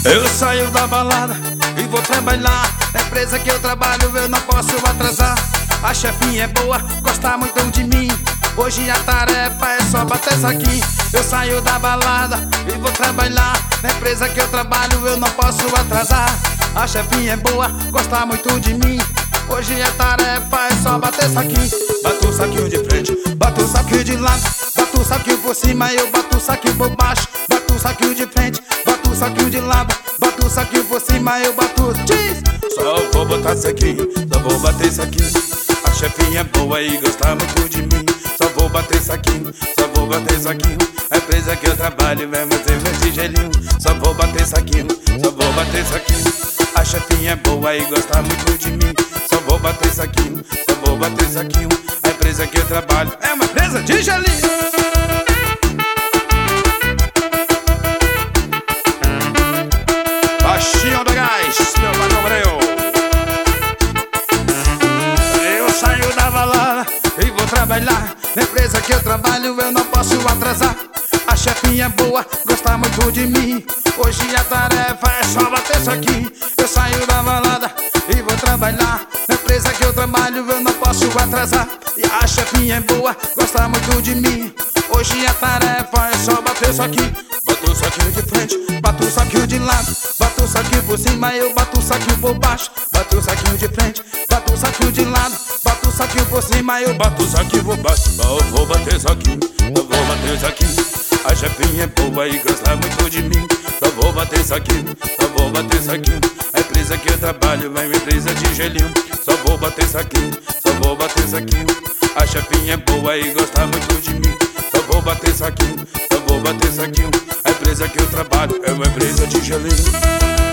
Eu saio da balada e vou trabalhar. Na empresa que eu trabalho eu não posso atrasar. A chefinha é boa, gosta muito de mim. Hoje a tarefa é só bater saquinho. Eu saio da balada e vou trabalhar. Na empresa que eu trabalho eu não posso atrasar. A chefinha é boa, gosta muito de mim. Hoje a tarefa é só bater saquinho. Bato o saquinho de frente, bato o saquinho de lado, bato o saquinho por cima, eu bato o saquinho por baixo. Bato o saquinho de frente, bato o saquinho de lado, bato o saquinho por cima, eu bato. Só vou botar saquinho, só vou bater saquinho. A chefinha é boa e gosta muito de mim. Só vou bater saquinho, só vou bater saquinho. A empresa que eu trabalho vai fazer meu tigelinho. Só vou bater saquinho, só vou bater saquinho. A chefinha é boa e gosta muito de mim. Só vou bater saquinho, só vou bater saquinho. A empresa que eu trabalho é uma empresa de gelinho. Baixinho do gás, meu mano Breu. Eu saio da balada e vou trabalhar. Na empresa que eu trabalho eu não posso atrasar. A chefinha é boa, gosta muito de mim. Hoje a tarefa é só bater saquinho. Eu saio da balada e vou trabalhar. Na empresa que eu trabalho eu não posso atrasar. E a chefinha é boa, gosta muito de mim. Hoje a tarefa é só bater saquinho. Bato o saquinho de frente, bato o saquinho de lado, bato o saquinho por cima, eu bato o saquinho por baixo. Bato o saquinho de frente, bato o saquinho de lado, bato o saquinho por cima, eu bato o saquinho por baixo. Eu vou bater saquinho, eu vou bater saquinho. A chefinha é boa e gosta muito de mim. Só vou bater saquinho, só vou bater saquinho. A empresa que eu trabalho é uma empresa de gelinho. Só vou bater saquinho, só vou bater saquinho. A chefinha é boa e gosta muito de mim. Só vou bater saquinho, só vou bater saquinho. A empresa que eu trabalho é uma empresa de gelinho.